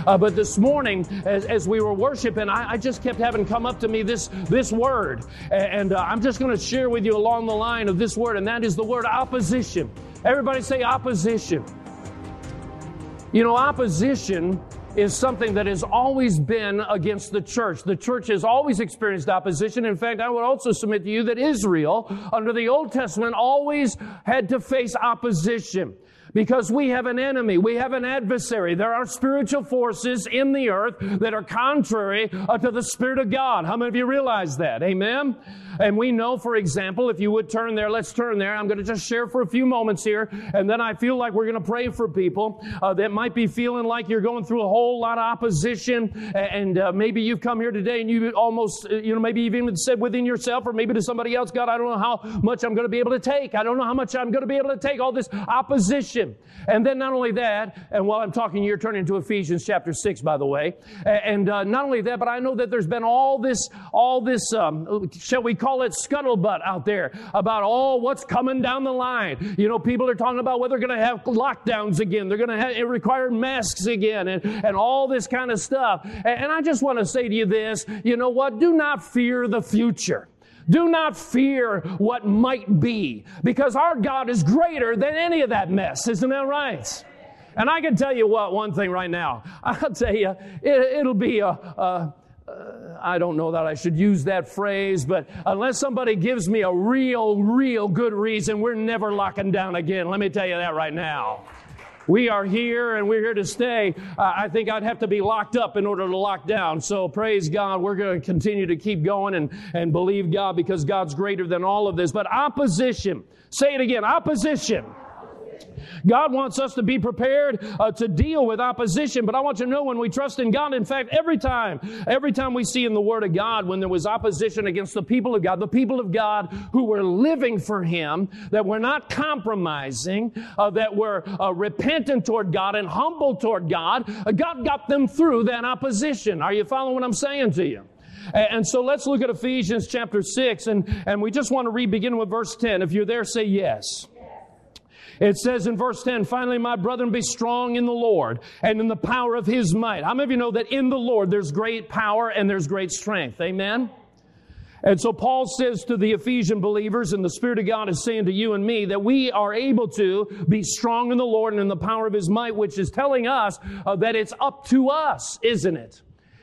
But this morning, as we were worshiping, I just kept having come up to me this word. And I'm just going to share with you along the line of this word, and that is the word opposition. Everybody say opposition. You know, opposition is something that has always been against the church. The church has always experienced opposition. In fact, I would also submit to you that Israel, under the Old Testament, always had to face opposition. Because we have an enemy, we have an adversary. There are spiritual forces in the earth that are contrary to the Spirit of God. How many of you realize that? Amen? And we know, for example, if you would turn there, let's turn there. I'm going to just share for a few moments here, and then I feel like we're going to pray for people that might be feeling like you're going through a whole lot of opposition, and maybe you've come here today and you almost, maybe you've even said within yourself or maybe to somebody else, God, I don't know how much I'm going to be able to take. I don't know how much I'm going to be able to take all this opposition. And then not only that, and while I'm talking, you're turning to Ephesians chapter 6, by the way. And not only that, but I know that there's been all this, shall we call it scuttlebutt out there about all what's coming down the line. You know, people are talking about whether they're going to have lockdowns again. They're going to require masks again and all this kind of stuff. And I just want to say to you this, you know what? Do not fear the future. Do not fear what might be, because our God is greater than any of that mess. Isn't that right? And I can tell you one thing right now. I'll tell you, it'll be I don't know that I should use that phrase, but unless somebody gives me a real good reason, we're never locking down again. Let me tell you that right now. We are here and we're here to stay. I think I'd have to be locked up in order to lock down. So praise God. We're going to continue to keep going and believe God, because God's greater than all of this. But opposition. Say it again. Opposition. God wants us to be prepared to deal with opposition. But I want you to know, when we trust in God, in fact, every time we see in the Word of God, when there was opposition against the people of God who were living for Him, that were not compromising, that were repentant toward God and humble toward God, God got them through that opposition. Are you following what I'm saying to you? And so let's look at Ephesians chapter 6, and we just want to read, beginning with verse 10. If you're there, say yes. It says in verse 10, finally, my brethren, be strong in the Lord and in the power of His might. How many of you know that in the Lord there's great power and there's great strength? Amen? And so Paul says to the Ephesian believers, and the Spirit of God is saying to you and me, that we are able to be strong in the Lord and in the power of His might, which is telling us that it's up to us, isn't it?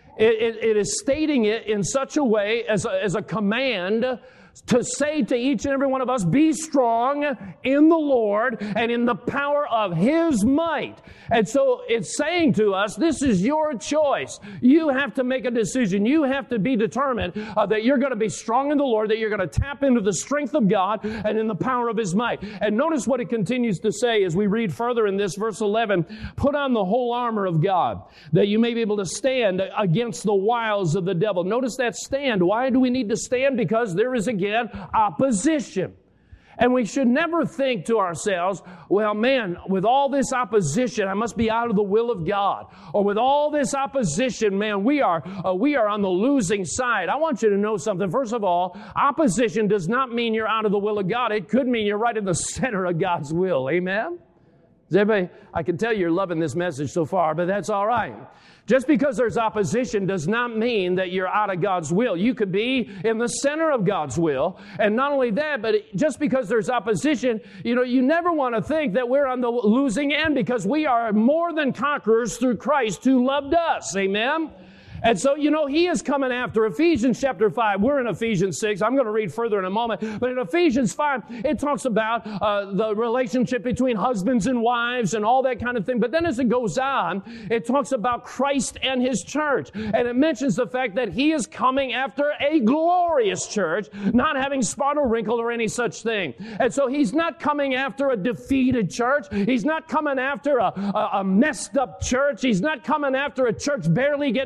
It is stating it in such a way as a command to say to each and every one of us, be strong in the Lord and in the power of His might. And so it's saying to us, this is your choice. You have to make a decision. You have to be determined that you're going to be strong in the Lord, that you're going to tap into the strength of God and in the power of His might. And notice what it continues to say as we read further in this, verse 11, put on the whole armor of God, that you may be able to stand against the wiles of the devil. Notice that stand. Why do we need to stand? Because there is, again, opposition. And we should never think to ourselves, well, man, with all this opposition, I must be out of the will of God. Or with all this opposition, man, we are on the losing side. I want you to know something. First of all, opposition does not mean you're out of the will of God. It could mean you're right in the center of God's will. Amen? Is everybody, I can tell you're loving this message so far, but that's all right. Just because there's opposition does not mean that you're out of God's will. You could be in the center of God's will. And not only that, but just because there's opposition, you never want to think that we're on the losing end, because we are more than conquerors through Christ who loved us. Amen? And so, He is coming after. Ephesians chapter 5. We're in Ephesians 6. I'm going to read further in a moment. But in Ephesians 5, it talks about the relationship between husbands and wives and all that kind of thing. But then as it goes on, it talks about Christ and His church. And it mentions the fact that He is coming after a glorious church, not having spot or wrinkle or any such thing. And so He's not coming after a defeated church. He's not coming after a messed up church. He's not coming after a church barely getting along.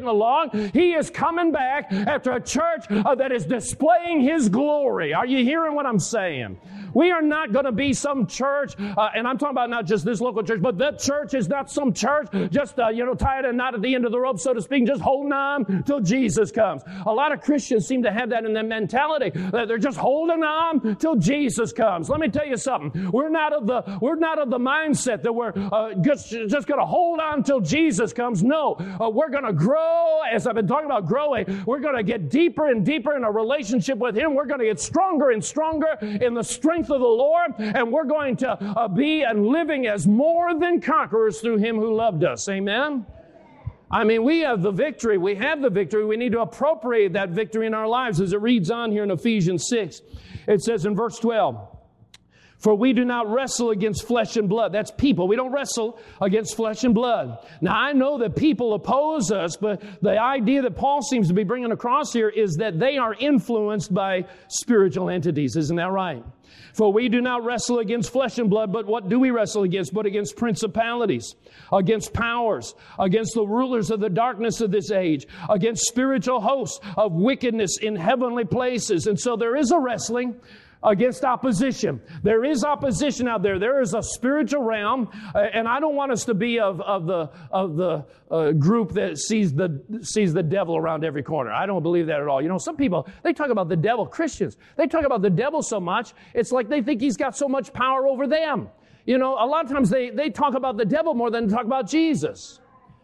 Lord. He is coming back after a church that is displaying His glory. Are you hearing what I'm saying? We are not going to be some church, and I'm talking about not just this local church, but that church is not some church just, tied and not at the end of the rope, so to speak, just holding on till Jesus comes. A lot of Christians seem to have that in their mentality, that they're just holding on till Jesus comes. Let me tell you something. We're not of the mindset that we're just going to hold on till Jesus comes. No, we're going to grow. As I've been talking about growing, we're going to get deeper and deeper in a relationship with Him. We're going to get stronger and stronger in the strength of the Lord, and we're going to be and living as more than conquerors through Him who loved us. Amen? I mean, we have the victory. We have the victory. We need to appropriate that victory in our lives. As it reads on here in Ephesians 6, it says in verse 12, "For we do not wrestle against flesh and blood." That's people. We don't wrestle against flesh and blood. Now, I know that people oppose us, but the idea that Paul seems to be bringing across here is that they are influenced by spiritual entities. Isn't that right? "For we do not wrestle against flesh and blood, but what do we wrestle against? But against principalities, against powers, against the rulers of the darkness of this age, against spiritual hosts of wickedness in heavenly places." And so there is a wrestling against opposition. There is opposition out there. There is a spiritual realm, and I don't want us to be of the group that sees the devil around every corner. I don't believe that at all. You know, some people, they talk about the devil. Christians, they talk about the devil so much, it's like they think he's got so much power over them. You know, a lot of times they talk about the devil more than they talk about Jesus.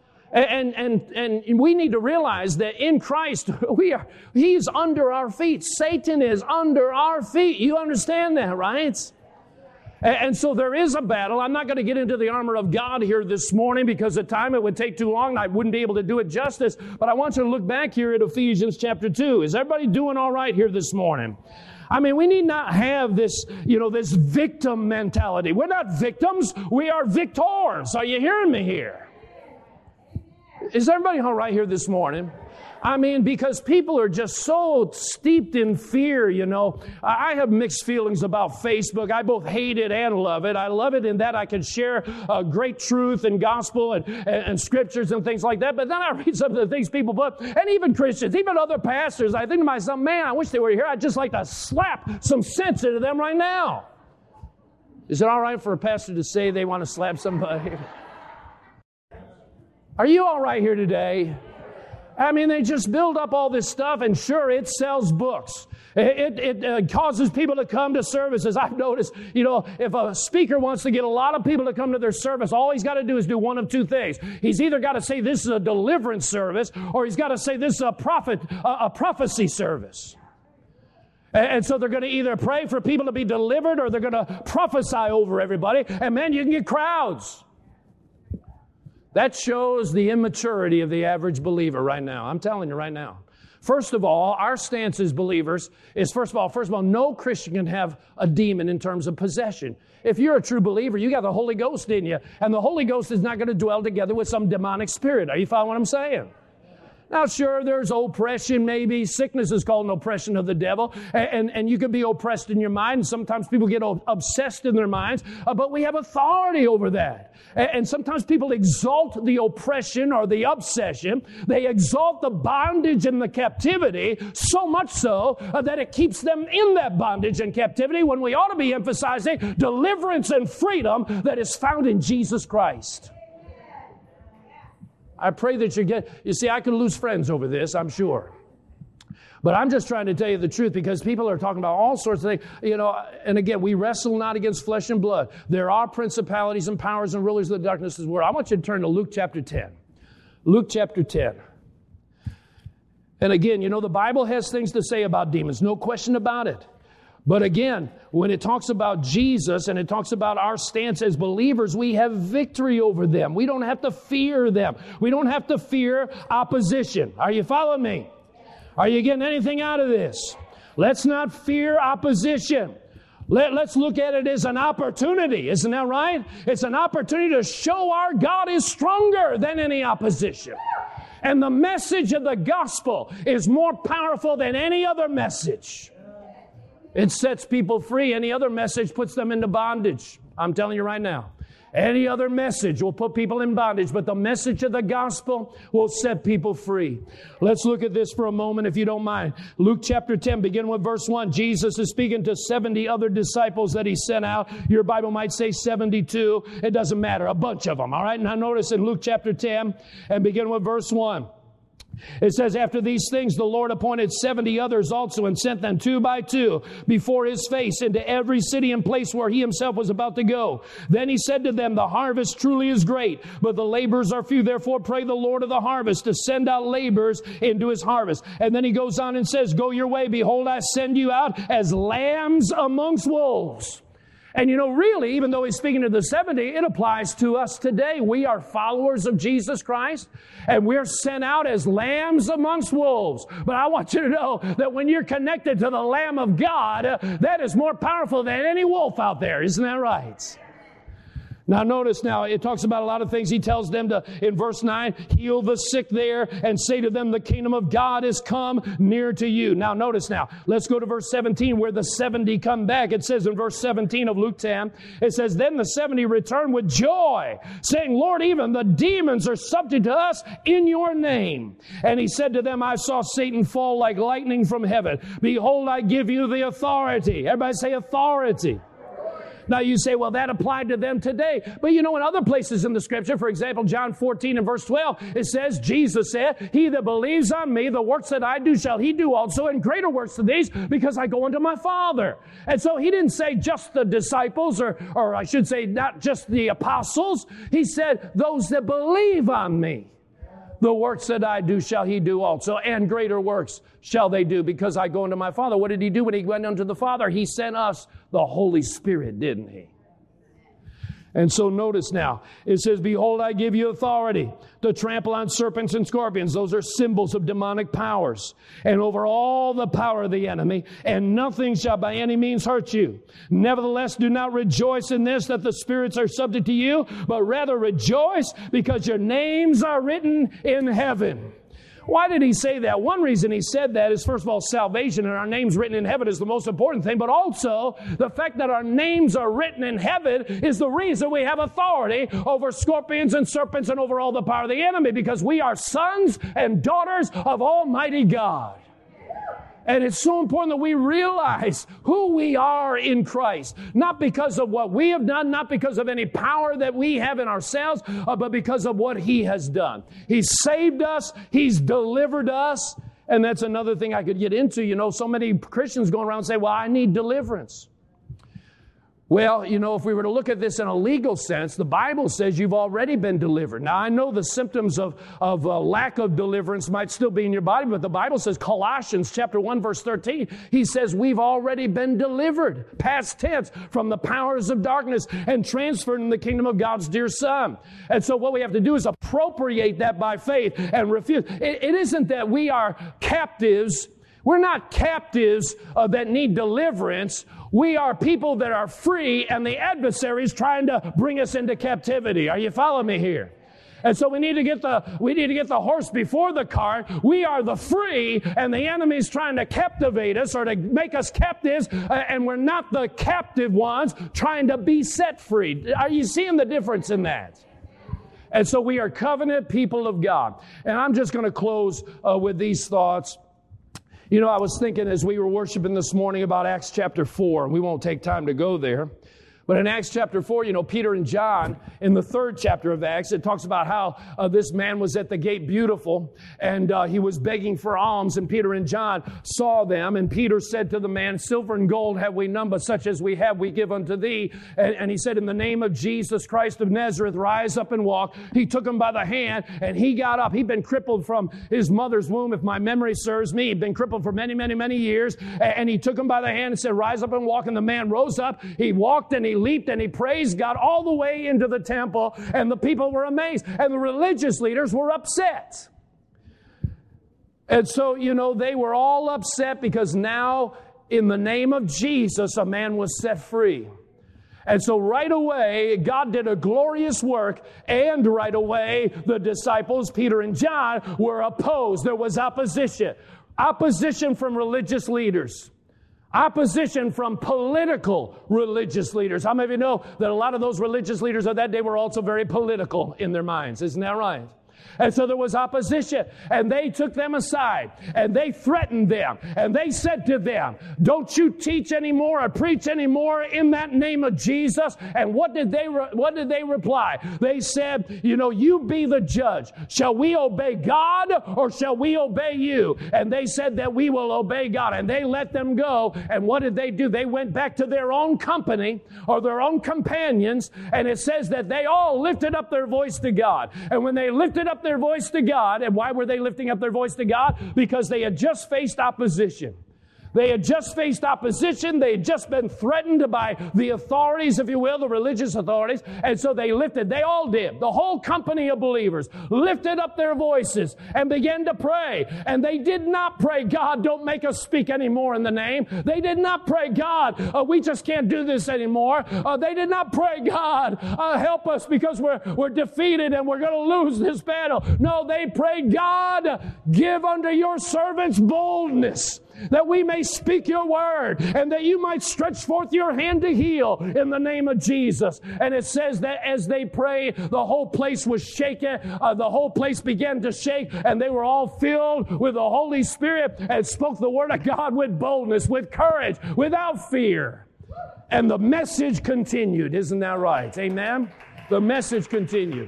And we need to realize that in Christ, He's under our feet. Satan is under our feet. You understand that, right? And so there is a battle. I'm not going to get into the armor of God here this morning because the time it would take too long and I wouldn't be able to do it justice. But I want you to look back here at Ephesians chapter 2. Is everybody doing all right here this morning? I mean, we need not have this, this victim mentality. We're not victims. We are victors. Are you hearing me here? Is everybody all right here this morning? I mean, because people are just so steeped in fear, I have mixed feelings about Facebook. I both hate it and love it. I love it in that I can share great truth and gospel and scriptures and things like that. But then I read some of the things people put, and even Christians, even other pastors, I think to myself, man, I wish they were here. I'd just like to slap some sense into them right now. Is it all right for a pastor to say they want to slap somebody? Are you all right here today? I mean, they just build up all this stuff, and sure, it sells books. It causes people to come to services. I've noticed, if a speaker wants to get a lot of people to come to their service, all he's got to do is do one of two things. He's either got to say this is a deliverance service, or he's got to say this is a prophecy service. And so they're going to either pray for people to be delivered, or they're going to prophesy over everybody, and man, you can get crowds. That shows the immaturity of the average believer right now. I'm telling you right now. First of all, our stance as believers is, first of all, no Christian can have a demon in terms of possession. If you're a true believer, you got the Holy Ghost in you, and the Holy Ghost is not going to dwell together with some demonic spirit. Are you following what I'm saying? Now, sure, there's oppression maybe. Sickness is called an oppression of the devil. And you can be oppressed in your mind. And sometimes people get obsessed in their minds. But we have authority over that. And sometimes people exalt the oppression or the obsession. They exalt the bondage and the captivity so much so that it keeps them in that bondage and captivity when we ought to be emphasizing deliverance and freedom that is found in Jesus Christ. I pray that you see, I could lose friends over this, I'm sure. But I'm just trying to tell you the truth because people are talking about all sorts of things. And again, we wrestle not against flesh and blood. There are principalities and powers and rulers of the darkness of this world. I want you to turn to Luke chapter 10. Luke chapter 10. And again, the Bible has things to say about demons, no question about it. But again, when it talks about Jesus and it talks about our stance as believers, we have victory over them. We don't have to fear them. We don't have to fear opposition. Are you following me? Are you getting anything out of this? Let's not fear opposition. Let's look at it as an opportunity. Isn't that right? It's an opportunity to show our God is stronger than any opposition. And the message of the gospel is more powerful than any other message. It sets people free. Any other message puts them into bondage. I'm telling you right now. Any other message will put people in bondage, but the message of the gospel will set people free. Let's look at this for a moment, if you don't mind. Luke chapter 10, begin with verse 1. Jesus is speaking to 70 other disciples that He sent out. Your Bible might say 72. It doesn't matter. A bunch of them, all right? Now notice in Luke chapter 10, and begin with verse 1. It says, after these things, the Lord appointed 70 others also and sent them 2 by 2 before His face into every city and place where He Himself was about to go. Then He said to them, the harvest truly is great, but the laborers are few. Therefore pray the Lord of the harvest to send out laborers into His harvest. And then He goes on and says, go your way. Behold, I send you out as lambs amongst wolves. And you know, really, even though He's speaking to the 70, it applies to us today. We are followers of Jesus Christ, and we're sent out as lambs amongst wolves. But I want you to know that when you're connected to the Lamb of God, that is more powerful than any wolf out there. Isn't that right? Now notice now, it talks about a lot of things. He tells them to, in verse 9, heal the sick there and say to them, the kingdom of God is come near to you. Now notice now, let's go to verse 17 where the 70 come back. It says in verse 17 of Luke 10, it says, then the 70 returned with joy, saying, Lord, even the demons are subject to us in your name. And He said to them, I saw Satan fall like lightning from heaven. Behold, I give you the authority. Everybody say authority. Now you say, well, that applied to them today. But you know, in other places in the Scripture, for example, John 14 and verse 12, it says, Jesus said, he that believes on me, the works that I do shall he do also, and greater works than these, because I go unto my Father. And so He didn't say just the disciples, or I should say not just the apostles. He said, those that believe on me. The works that I do shall he do also, and greater works shall they do, because I go unto my Father. What did He do when He went unto the Father? He sent us the Holy Spirit, didn't He? And so notice now, it says, behold, I give you authority to trample on serpents and scorpions. Those are symbols of demonic powers. And over all the power of the enemy, and nothing shall by any means hurt you. Nevertheless, do not rejoice in this, that the spirits are subject to you, but rather rejoice because your names are written in heaven. Why did He say that? One reason He said that is, first of all, salvation, and our names written in heaven is the most important thing, but also the fact that our names are written in heaven is the reason we have authority over scorpions and serpents and over all the power of the enemy, because we are sons and daughters of Almighty God. And it's so important that we realize who we are in Christ. Not because of what we have done, not because of any power that we have in ourselves, but because of what He has done. He's saved us. He's delivered us. And that's another thing I could get into. You know, so many Christians go around and say, well, I need deliverance. Well, you know, if we were to look at this in a legal sense, the Bible says you've already been delivered. Now, I know the symptoms of lack of deliverance might still be in your body, but the Bible says, Colossians chapter 1, verse 13, He says we've already been delivered, past tense, from the powers of darkness and transferred in the kingdom of God's dear Son. And so what we have to do is appropriate that by faith and refuse. It isn't that we are captives. We're not captives that need deliverance. We are people that are free, and the adversary is trying to bring us into captivity. Are you following me here? And so we need to get the horse before the cart. We are the free, and the enemy's trying to captivate us or to make us captives, and we're not the captive ones trying to be set free. Are you seeing the difference in that? And so we are covenant people of God. And I'm just going to close with these thoughts. You know, I was thinking as we were worshiping this morning about Acts chapter 4, and we won't take time to go there. But in Acts chapter 4, you know, Peter and John, in the 3rd chapter of Acts, it talks about how this man was at the gate beautiful, and he was begging for alms, and Peter and John saw them, and Peter said to the man, silver and gold have we none, but such as we have we give unto thee. And he said, in the name of Jesus Christ of Nazareth, rise up and walk. He took him by the hand, and he got up. He'd been crippled from his mother's womb, if my memory serves me. He'd been crippled for many, many, many years, and he took him by the hand and said, rise up and walk. And the man rose up, he walked, and he leaped, and he praised God all the way into the temple, and the people were amazed, and the religious leaders were upset. And so, you know, they were all upset because now, in the name of Jesus, a man was set free. And so right away, God did a glorious work, and right away, the disciples, Peter and John, were opposed. There was opposition. Opposition from religious leaders. Opposition from political religious leaders. How many of you know that a lot of those religious leaders of that day were also very political in their minds? Isn't that right? And so there was opposition, and they took them aside, and they threatened them, and they said to them, don't you teach anymore or preach anymore in that name of Jesus. And what did they reply? They said, you be the judge. Shall we obey God or shall we obey you? And they said that we will obey God, and they let them go. And what did they do? They went back to their own company or their own companions, and it says that they all lifted up their voice to God. And when they lifted up their voice to God. And why were they lifting up their voice to God? Because they had just faced opposition. They had just faced opposition. They had just been threatened by the authorities, if you will, the religious authorities. And so they all did. The whole company of believers lifted up their voices and began to pray. And they did not pray, God, don't make us speak anymore in the name. They did not pray, God, we just can't do this anymore. They did not pray, God, help us because we're defeated and we're going to lose this battle. No, they prayed, God, give unto your servants boldness, that we may speak your word and that you might stretch forth your hand to heal in the name of Jesus. And it says that as they prayed, the whole place was shaken. The whole place began to shake, and they were all filled with the Holy Spirit and spoke the word of God with boldness, with courage, without fear. And the message continued. Isn't that right? Amen? The message continued.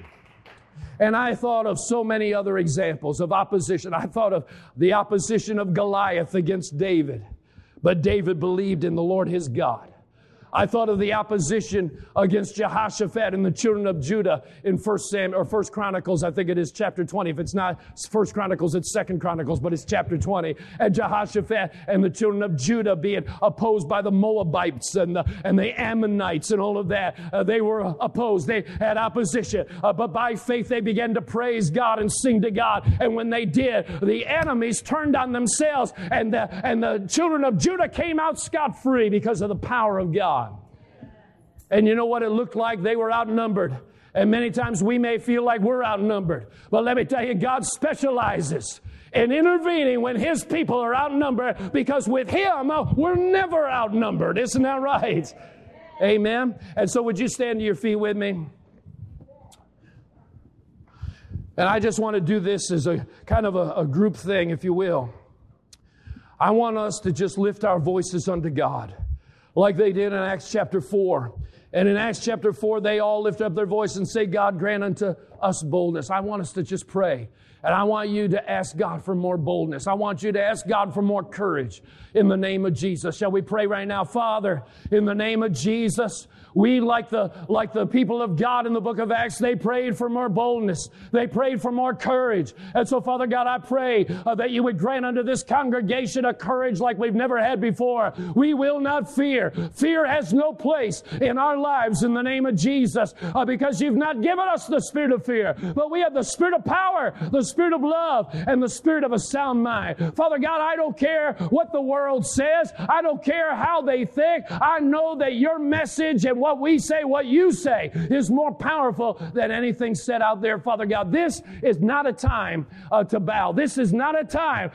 And I thought of so many other examples of opposition. I thought of the opposition of Goliath against David. But David believed in the Lord his God. I thought of the opposition against Jehoshaphat and the children of Judah in 1 Chronicles, I think it is chapter 20. If it's not 1 Chronicles, it's 2 Chronicles, but it's chapter 20. And Jehoshaphat and the children of Judah being opposed by the Moabites and the Ammonites and all of that. They were opposed. They had opposition. But by faith, they began to praise God and sing to God. And when they did, the enemies turned on themselves, and the children of Judah came out scot-free because of the power of God. And you know what it looked like? They were outnumbered. And many times we may feel like we're outnumbered. But let me tell you, God specializes in intervening when his people are outnumbered, because with him, we're never outnumbered. Isn't that right? Amen. And so would you stand to your feet with me? And I just want to do this as a kind of a group thing, if you will. I want us to just lift our voices unto God, like they did in Acts chapter 4. And in Acts chapter 4, they all lift up their voice and say, God, grant unto us boldness. I want us to just pray. And I want you to ask God for more boldness. I want you to ask God for more courage in the name of Jesus. Shall we pray right now? Father, in the name of Jesus, we, like the people of God in the book of Acts, they prayed for more boldness. They prayed for more courage. And so, Father God, I pray that you would grant unto this congregation a courage like we've never had before. We will not fear. Fear has no place in our lives in the name of Jesus, because you've not given us the spirit of fear, but we have the spirit of power, the spirit of love, and the spirit of a sound mind. Father God, I don't care what the world says. I don't care how they think. I know that your message and what we say, what you say, is more powerful than anything said out there, Father God. This is not a time to bow. This is not a time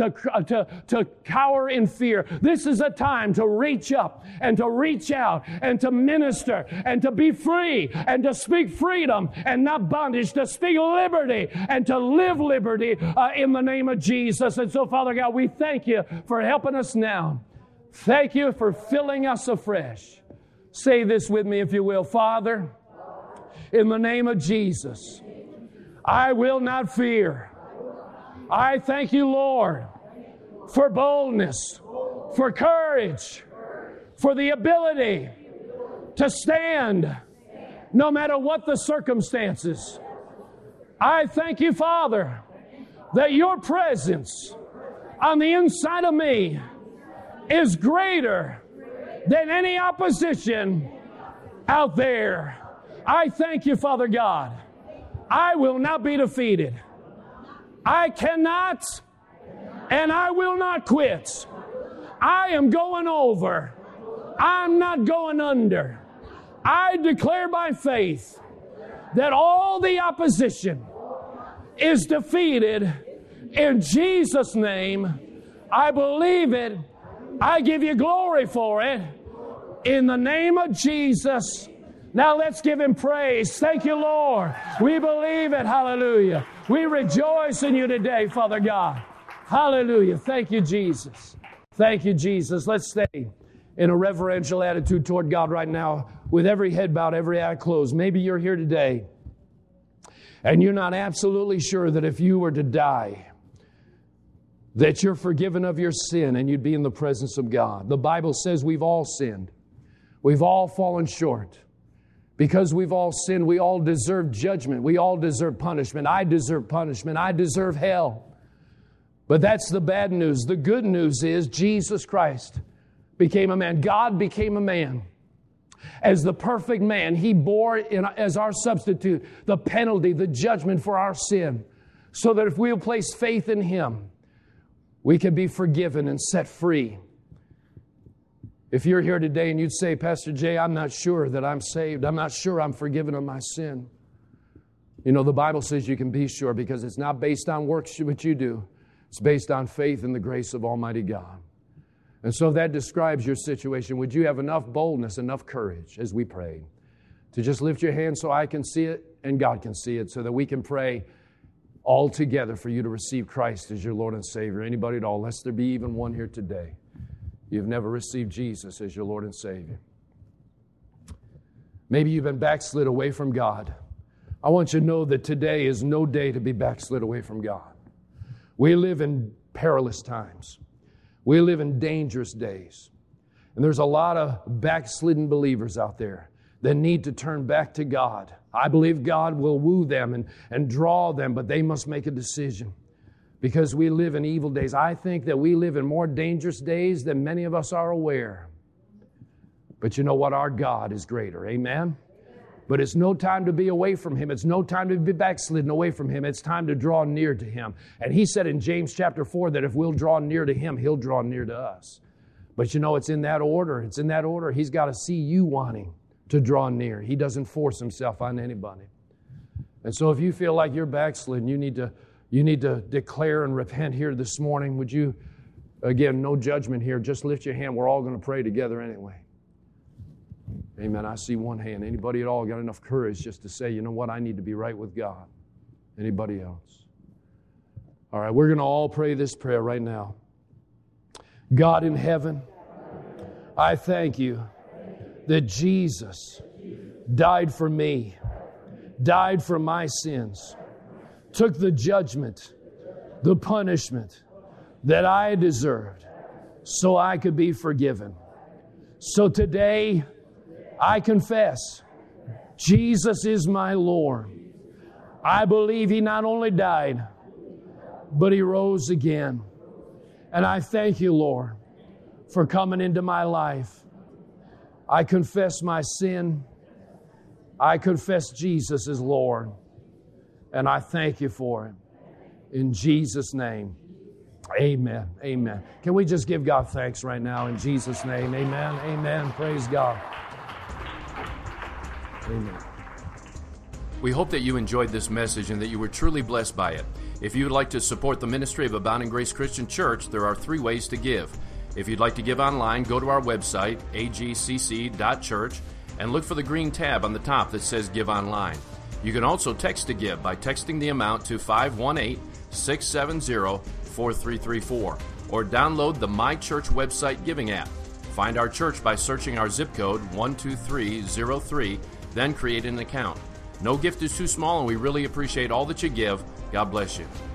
to cower in fear. This is a time to reach up and to reach out and to minister and to be free and to speak freedom and not bondage, to speak liberty and to live liberty in the name of Jesus. And so, Father God, we thank you for helping us now. Thank you for filling us afresh. Say this with me, if you will. Father, in the name of Jesus, I will not fear. I thank you, Lord, for boldness, for courage, for the ability to stand no matter what the circumstances. I thank you, Father, that your presence on the inside of me is greater than any opposition out there. I thank you, Father God. I will not be defeated. I cannot and I will not quit. I am going over. I'm not going under. I declare by faith that all the opposition is defeated in Jesus' name. I believe it I give you glory for it. In the name of Jesus. Now let's give Him praise. Thank you, Lord. We believe it. Hallelujah. We rejoice in you today, Father God. Hallelujah. Thank you, Jesus. Thank you, Jesus. Let's stay in a reverential attitude toward God right now with every head bowed, every eye closed. Maybe you're here today and you're not absolutely sure that if you were to die, that you're forgiven of your sin and you'd be in the presence of God. The Bible says we've all sinned. We've all fallen short. Because we've all sinned, we all deserve judgment. We all deserve punishment. I deserve punishment. I deserve hell. But that's the bad news. The good news is Jesus Christ became a man. God became a man. As the perfect man, He bore as our substitute the penalty, the judgment for our sin, so that if we'll place faith in Him, we can be forgiven and set free. If you're here today and you'd say, Pastor Jay, I'm not sure that I'm saved. I'm not sure I'm forgiven of my sin. You know, the Bible says you can be sure because it's not based on works which you do. It's based on faith in the grace of Almighty God. And so if that describes your situation, would you have enough boldness, enough courage as we pray to just lift your hand so I can see it and God can see it so that we can pray all together for you to receive Christ as your Lord and Savior. Anybody at all, lest there be even one here today. You've never received Jesus as your Lord and Savior. Maybe you've been backslid away from God. I want you to know that today is no day to be backslid away from God. We live in perilous times. We live in dangerous days. And there's a lot of backslidden believers out there that need to turn back to God. I believe God will woo them and draw them, but they must make a decision. Because we live in evil days. I think that we live in more dangerous days than many of us are aware. But you know what? Our God is greater. Amen? But it's no time to be away from Him. It's no time to be backslidden away from Him. It's time to draw near to Him. And He said in James chapter 4 that if we'll draw near to Him, He'll draw near to us. But you know, it's in that order. It's in that order. He's got to see you wanting to draw near. He doesn't force Himself on anybody. And so if you feel like you're backslidden, you need to declare and repent here this morning. Would you, again, no judgment here. Just lift your hand. We're all going to pray together anyway. Amen. I see one hand. Anybody at all got enough courage just to say, you know what, I need to be right with God? Anybody else? All right, we're going to all pray this prayer right now. God in heaven, I thank you that Jesus died for me, died for my sins, took the judgment, the punishment that I deserved so I could be forgiven. So today, I confess Jesus is my Lord. I believe He not only died, but He rose again. And I thank you, Lord, for coming into my life. I confess my sin. I confess Jesus is Lord. And I thank you for it. In Jesus' name, amen. Amen. Can we just give God thanks right now in Jesus' name? Amen. Amen. Praise God. Amen. We hope that you enjoyed this message and that you were truly blessed by it. If you would like to support the ministry of Abounding Grace Christian Church, there are 3 ways to give. If you'd like to give online, go to our website, agcc.church, and look for the green tab on the top that says Give Online. You can also text to give by texting the amount to 518-670-4334, or download the My Church website giving app. Find our church by searching our zip code 12303, then create an account. No gift is too small, and we really appreciate all that you give. God bless you.